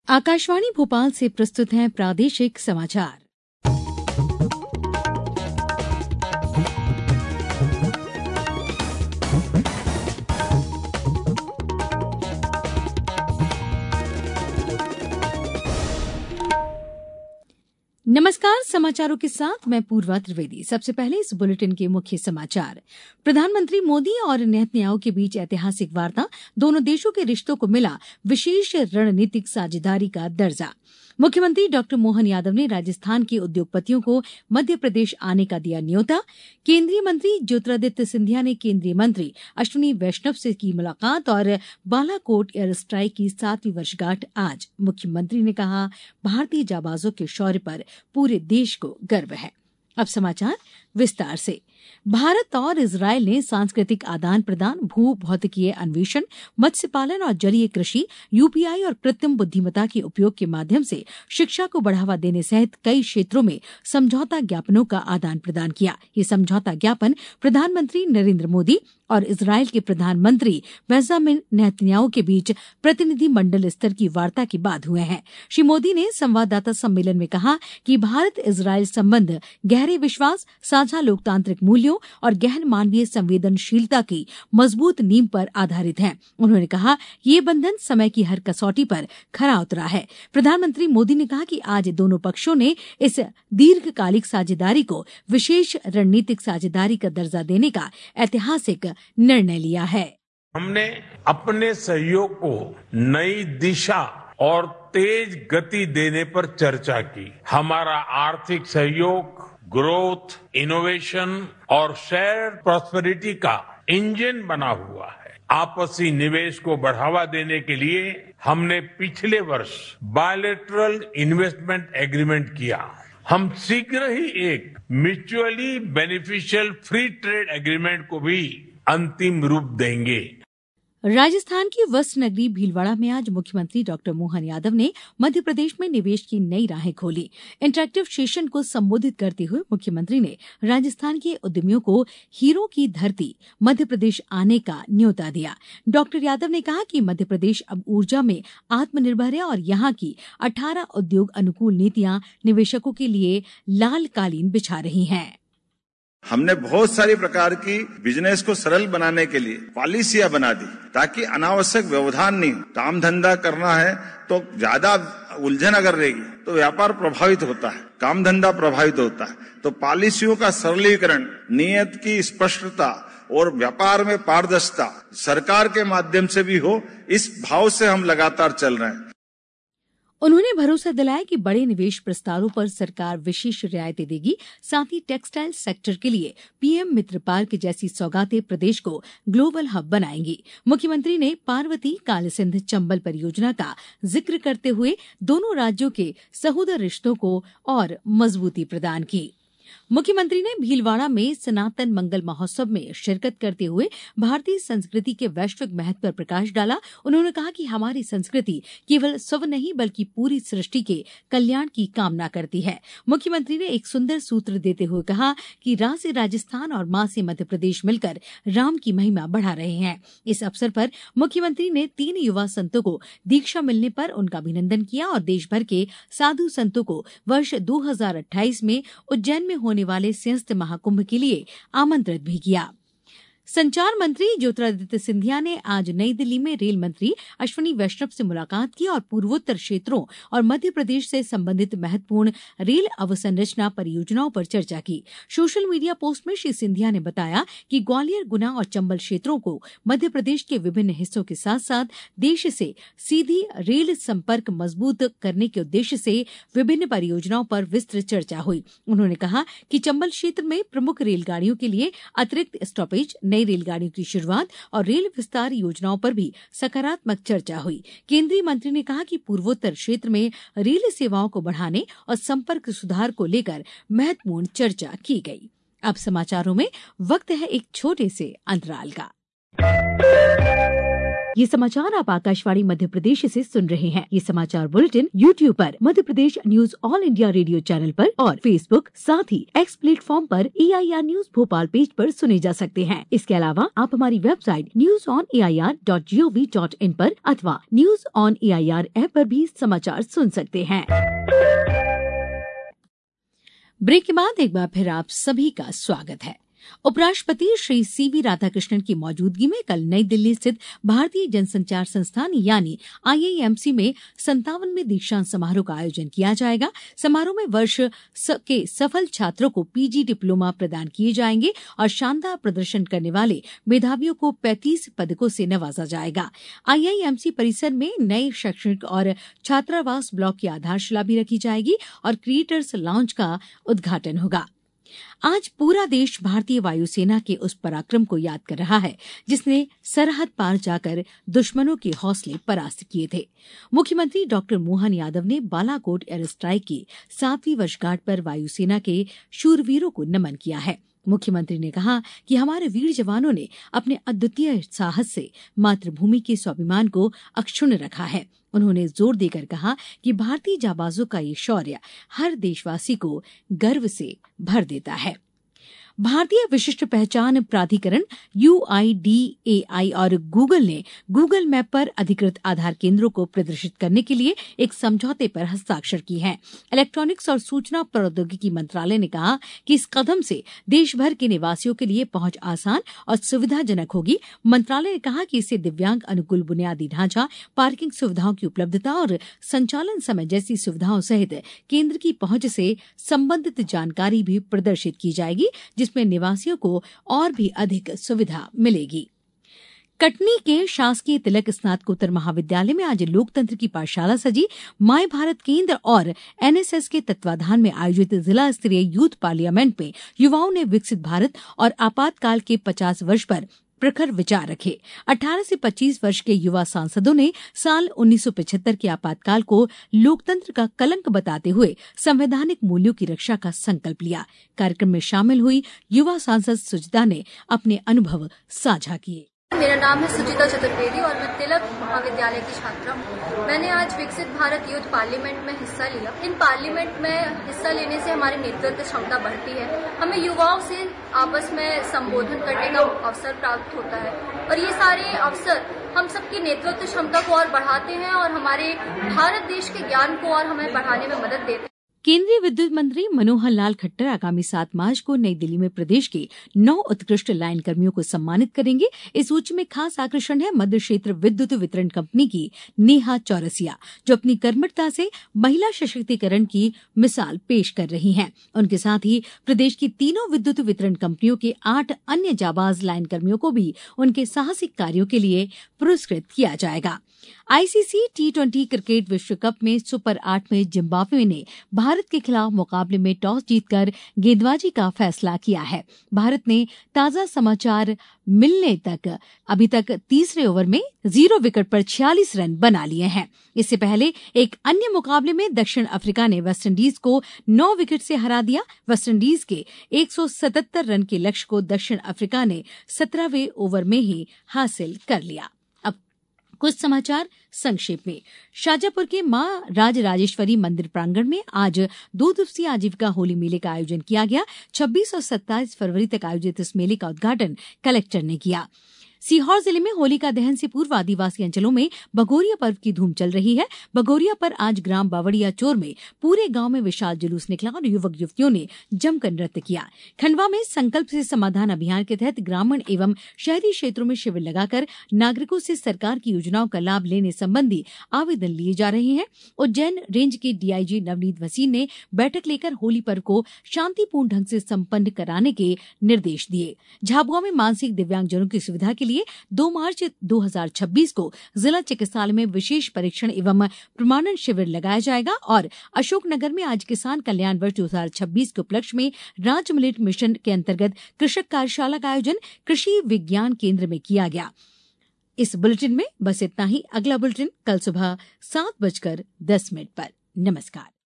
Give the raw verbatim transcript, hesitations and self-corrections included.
आकाशवाणी भोपाल से प्रस्तुत हैं प्रादेशिक समाचार। नमस्कार, समाचारों के साथ मैं पूर्वा त्रिवेदी। सबसे पहले इस बुलेटिन के मुख्य समाचार। प्रधानमंत्री मोदी और नेतन्याहू के बीच ऐतिहासिक वार्ता, दोनों देशों के रिश्तों को मिला विशेष रणनीतिक साझेदारी का दर्जा। मुख्यमंत्री डॉक्टर मोहन यादव ने राजस्थान के उद्योगपतियों को मध्य प्रदेश आने का दिया न्योता। केंद्रीय मंत्री ज्योतिरादित्य सिंधिया ने केंद्रीय मंत्री अश्विनी वैष्णव से की मुलाकात और बालाकोट एयर स्ट्राइक की सातवीं वर्षगांठ आज। मुख्यमंत्री ने कहा, भारतीय जाबाजों के शौर्य पर पूरे देश को गर्व है। अब समाचार विस्तार से। भारत और इजरायल ने सांस्कृतिक आदान प्रदान, भू भौतिकीय अन्वेषण, मत्स्य पालन और जलीय कृषि, यूपीआई और कृत्रिम बुद्धिमत्ता के उपयोग के माध्यम से शिक्षा को बढ़ावा देने सहित कई क्षेत्रों में समझौता ज्ञापनों का आदान प्रदान किया। ये समझौता ज्ञापन प्रधानमंत्री नरेंद्र मोदी और इजरायल के प्रधानमंत्री बेंजामिन नेतन्याहू के बीच प्रतिनिधि मंडल स्तर की वार्ता के बाद हुए हैं। श्री मोदी ने संवाददाता सम्मेलन में कहा कि भारत इजरायल संबंध गहरे विश्वास, साझा लोकतांत्रिक मूल्यों और गहन मानवीय संवेदनशीलता की मजबूत नींव पर आधारित है। उन्होंने कहा, ये बंधन समय की हर कसौटी पर खरा उतरा है। प्रधानमंत्री मोदी ने कहा कि आज दोनों पक्षों ने इस दीर्घकालिक साझेदारी को विशेष रणनीतिक साझेदारी का दर्जा देने का ऐतिहासिक निर्णय लिया है। हमने अपने सहयोग को नई दिशा और तेज गति देने पर चर्चा की। हमारा आर्थिक सहयोग ग्रोथ, इनोवेशन और शेयर प्रॉस्पेरिटी का इंजन बना हुआ है। आपसी निवेश को बढ़ावा देने के लिए हमने पिछले वर्ष बायलैटरल इन्वेस्टमेंट एग्रीमेंट किया। हम शीघ्र ही एक mutually beneficial free trade agreement को भी अंतिम रूप देंगे। राजस्थान की वस्त्र नगरी भीलवाड़ा में आज मुख्यमंत्री डॉक्टर मोहन यादव ने मध्य प्रदेश में निवेश की नई राहें खोली। इंटरैक्टिव सेशन को संबोधित करते हुए मुख्यमंत्री ने राजस्थान के उद्यमियों को हीरों की धरती मध्य प्रदेश आने का न्योता दिया। डॉक्टर यादव ने कहा कि मध्य प्रदेश अब ऊर्जा में आत्मनिर्भर है और यहाँ की अठारह उद्योग अनुकूल नीतियां निवेशकों के लिए लाल कालीन बिछा रही हैं। हमने बहुत सारी प्रकार की बिजनेस को सरल बनाने के लिए पॉलिसियां बना दी ताकि अनावश्यक व्यवधान नहीं हो। काम धंधा करना है तो ज्यादा उलझन अगर रहेगी तो व्यापार प्रभावित होता है, काम धंधा प्रभावित होता है। तो पॉलिसियों का सरलीकरण, नियत की स्पष्टता और व्यापार में पारदर्शिता सरकार के माध्यम से भी हो, इस भाव से हम लगातार चल रहे हैं। उन्होंने भरोसा दिलाया कि बड़े निवेश प्रस्तावों पर सरकार विशेष रियायतें देगी। साथ ही टेक्सटाइल सेक्टर के लिए पीएम मित्र पार्क जैसी सौगातें प्रदेश को ग्लोबल हब बनाएंगी। मुख्यमंत्री ने पार्वती कालीसिंध चंबल परियोजना का जिक्र करते हुए दोनों राज्यों के सहोदर रिश्तों को और मजबूती प्रदान की। मुख्यमंत्री ने भीलवाड़ा में सनातन मंगल महोत्सव में शिरकत करते हुए भारतीय संस्कृति के वैश्विक महत्व पर प्रकाश डाला। उन्होंने कहा कि हमारी संस्कृति केवल स्व नहीं बल्कि पूरी सृष्टि के कल्याण की कामना करती है। मुख्यमंत्री ने एक सुंदर सूत्र देते हुए कहा कि रा से राजस्थान और मां से मध्य प्रदेश मिलकर राम की महिमा बढ़ा रहे हैं। इस अवसर पर मुख्यमंत्री ने तीन युवा संतों को दीक्षा मिलने पर उनका अभिनंदन किया और देश भर के साधु संतों को वर्ष दो हजार अट्ठाईस में उज्जैन में होने वाले सिंहस्थ महाकुंभ के लिए आमंत्रित भी किया। संचार मंत्री ज्योतिरादित्य सिंधिया ने आज नई दिल्ली में रेल मंत्री अश्विनी वैष्णव से मुलाकात की और पूर्वोत्तर क्षेत्रों और मध्य प्रदेश से संबंधित महत्वपूर्ण रेल अवसंरचना परियोजनाओं पर चर्चा की। सोशल मीडिया पोस्ट में श्री सिंधिया ने बताया कि ग्वालियर, गुना और चंबल क्षेत्रों को मध्य प्रदेश के विभिन्न हिस्सों के साथ साथ देश से सीधी रेल संपर्क मजबूत करने के उद्देश्य से विभिन्न परियोजनाओं पर विस्तृत चर्चा हुई। उन्होंने कहा कि चंबल क्षेत्र में प्रमुख रेलगाड़ियों के लिए अतिरिक्त स्टॉपेज, नई रेलगाड़ियों की शुरुआत और रेल विस्तार योजनाओं पर भी सकारात्मक चर्चा हुई। केंद्रीय मंत्री ने कहा कि पूर्वोत्तर क्षेत्र में रेल सेवाओं को बढ़ाने और संपर्क सुधार को लेकर महत्वपूर्ण चर्चा की गई। अब समाचारों में वक्त है एक छोटे से अंतराल का। ये समाचार आप आकाशवाणी मध्य प्रदेश से सुन रहे हैं। ये समाचार बुलेटिन यूट्यूब पर Madhya Pradesh news All India Radio channel पर और फेसबुक साथ ही एक्स प्लेटफॉर्म पर A I R news Bhopal page पर सुने जा सकते हैं। इसके अलावा आप हमारी website news on A I R dot G O V dot in पर अथवा news on A I R app पर भी समाचार सुन सकते हैं। ब्रेक के बाद एक बार फिर आप सभी का स्वागत है। उपराष्ट्रपति श्री सी वी राधाकृष्णन की मौजूदगी में कल नई दिल्ली स्थित भारतीय जनसंचार संस्थान यानी आई आई एम सी में संतावनवें दीक्षांत समारोह का आयोजन किया जाएगा। समारोह में वर्ष के सफल छात्रों को पी जी डिप्लोमा प्रदान किए जाएंगे और शानदार प्रदर्शन करने वाले मेधावियों को पैंतीस पदकों से नवाजा जाएगा। आई आई एम सी परिसर में नए शैक्षणिक और छात्रावास ब्लॉक की आधारशिला भी रखी जाएगी और क्रिएटर्स लाउंज का उद्घाटन होगा। आज पूरा देश भारतीय वायुसेना के उस पराक्रम को याद कर रहा है जिसने सरहद पार जाकर दुश्मनों के हौसले परास्त किए थे। मुख्यमंत्री डॉक्टर मोहन यादव ने बालाकोट एयर स्ट्राइक की सातवीं वर्षगांठ पर वायुसेना के शूरवीरों को नमन किया है। मुख्यमंत्री ने कहा कि हमारे वीर जवानों ने अपने अद्वितीय साहस से मातृभूमि के स्वाभिमान को अक्षुण्ण रखा है। उन्होंने जोर देकर कहा कि भारतीय जाबाजों का ये शौर्य हर देशवासी को गर्व से भर देता है। भारतीय विशिष्ट पहचान प्राधिकरण यू आई डी ए आई और गूगल ने गूगल मैप पर अधिकृत आधार केंद्रों को प्रदर्शित करने के लिए एक समझौते पर हस्ताक्षर की है। इलेक्ट्रॉनिक्स और सूचना प्रौद्योगिकी मंत्रालय ने कहा कि इस कदम से देश भर के निवासियों के लिए पहुंच आसान और सुविधाजनक होगी। मंत्रालय ने कहा कि इससे दिव्यांग अनुकूल बुनियादी ढांचा, पार्किंग सुविधाओं की उपलब्धता और संचालन समय जैसी सुविधाओं सहित केंद्र की पहुंच से संबंधित जानकारी भी प्रदर्शित की जाएगी, जिसमें निवासियों को और भी अधिक सुविधा मिलेगी। कटनी के शासकीय तिलक स्नातकोत्तर महाविद्यालय में आज लोकतंत्र की पाठशाला सजी। माय भारत केंद्र और एन एस एस के तत्वाधान में आयोजित जिला स्तरीय यूथ पार्लियामेंट में युवाओं ने विकसित भारत और आपातकाल के पचास वर्ष पर प्रखर विचार रखे। अठारह से पच्चीस वर्ष के युवा सांसदों ने साल उन्नीस सौ पचहत्तर के आपातकाल को लोकतंत्र का कलंक बताते हुए संवैधानिक मूल्यों की रक्षा का संकल्प लिया। कार्यक्रम में शामिल हुई युवा सांसद सुचिता ने अपने अनुभव साझा किए। मेरा नाम है सुचिता चतुर्वेदी और मैं तिलक महाविद्यालय की छात्रा हूँ। मैंने आज विकसित भारत यूथ पार्लियामेंट में हिस्सा लिया। इन पार्लियामेंट में हिस्सा लेने से हमारी नेतृत्व क्षमता बढ़ती है। हमें युवाओं से आपस में संबोधन करने का अवसर प्राप्त होता है और ये सारे अवसर हम सबकी नेतृत्व क्षमता को और बढ़ाते हैं और हमारे भारत देश के ज्ञान को और हमें बढ़ाने में मदद देते हैं। केंद्रीय विद्युत मंत्री मनोहर लाल खट्टर आगामी सात मार्च को नई दिल्ली में प्रदेश के नौ उत्कृष्ट लाइन कर्मियों को सम्मानित करेंगे। इस सूची में खास आकर्षण है मध्य क्षेत्र विद्युत वितरण कंपनी की नेहा चौरसिया, जो अपनी कर्मठता से महिला सशक्तिकरण की मिसाल पेश कर रही हैं। उनके साथ ही प्रदेश की तीनों विद्युत वितरण कंपनियों के आठ अन्य जाबाज लाइन कर्मियों को भी उनके साहसिक कार्यों के लिए पुरस्कृत किया जाएगा। I C C T twenty cricket विश्व कप में सुपर आठ में जिम्बाब्वे ने भारत के खिलाफ मुकाबले में टॉस जीतकर गेंदबाजी का फैसला किया है। भारत ने ताजा समाचार मिलने तक अभी तक तीसरे ओवर में जीरो विकेट पर छियालीस रन बना लिए हैं। इससे पहले एक अन्य मुकाबले में दक्षिण अफ्रीका ने वेस्टइंडीज को नौ विकेट से हरा दिया। वेस्टइंडीज के एक सौ सतहत्तर रन के लक्ष्य को दक्षिण अफ्रीका ने सत्रहवें ओवर में ही हासिल कर लिया। कुछ समाचार संक्षेप में। शाजापुर के मां राजराजेश्वरी मंदिर प्रांगण में आज दो दिवसीय आजीविका होली मेले का आयोजन किया गया। छब्बीस और सत्ताईस फरवरी तक आयोजित इस मेले का उद्घाटन कलेक्टर ने किया। सीहोर जिले में होलिका दहन से पूर्व आदिवासी अंचलों में भगोरिया पर्व की धूम चल रही है। भगोरिया पर आज ग्राम बावड़िया चोर में पूरे गांव में विशाल जुलूस निकला और युवक युवतियों ने जमकर नृत्य किया। खंडवा में संकल्प से समाधान अभियान के तहत ग्रामीण एवं शहरी क्षेत्रों में शिविर लगाकर नागरिकों से सरकार की योजनाओं का लाभ लेने संबंधी आवेदन लिए जा रहे हैं। उज्जैन रेंज के D I G Navneet Bhasin ने बैठक लेकर होली पर्व को शांतिपूर्ण ढंग से संपन्न कराने के निर्देश दिए। झाबुआ में मानसिक दिव्यांगजनों की सुविधा के लिए दो मार्च दो हज़ार छब्बीस को जिला चिकित्सालय में विशेष परीक्षण एवं प्रमाणन शिविर लगाया जाएगा और अशोकनगर में आज किसान कल्याण वर्ष दो हज़ार छब्बीस के उपलक्ष्य में राज्य मिलेट मिशन के अंतर्गत कृषक कार्यशाला का आयोजन कृषि विज्ञान केंद्र में किया गया। इस बुलेटिन में बस इतना ही। अगला बुलेटिन कल सुबह सात बजकर दस मिनट पर। नमस्कार।